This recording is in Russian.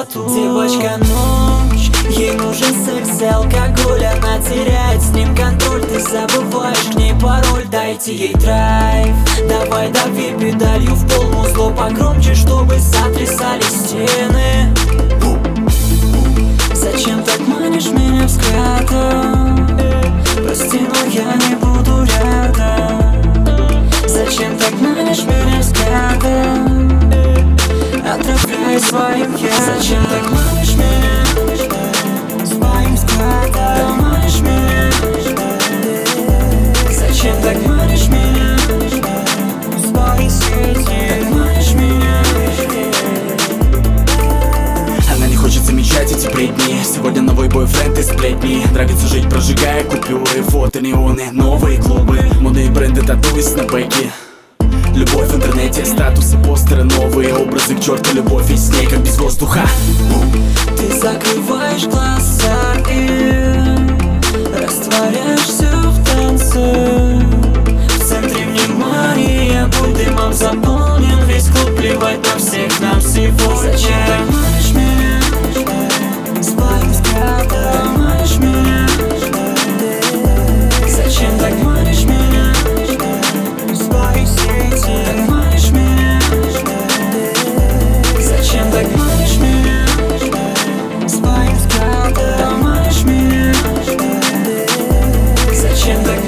пустоту. Девочка ночь, ей нужен секс и алкоголь. Она теряет с ним контроль, ты забываешь к ней пароль. Дайте ей драйв, давай дави педалью в пол, музло погромче, чтобы сотрясались стены. Зачем так манишь меня взглядом? Прости, но я не буду рядом. Зачем так манишь меня взглядом? Отравляй своим ядом. Зачем так манишь меня своим взглядом? Манишь меня. Зачем так манишь меня свои сети? Так манишь меня. Она не хочет замечать эти бредни. Сегодня новый бойфренд и сплетни. Нравится жить, прожигая купюры, фото, неоны, новые клубы, модные бренды, тату и снэпбэки. Любовь в интернете, статусы, постеры, новые образы, к черту любовь и с ней, как без воздуха. Ты закрываешь глаза и растворяешься в танце. В центре внимания будь дымом заполнен весь клуб, плевать на всех нам сегодня. Зачем так манишь меня своим взглядом? Манишь меня. Зачем так манишь меня свои сети? Так манишь меня. Зачем так манишь меня своим взглядом? Манишь меня. Зачем так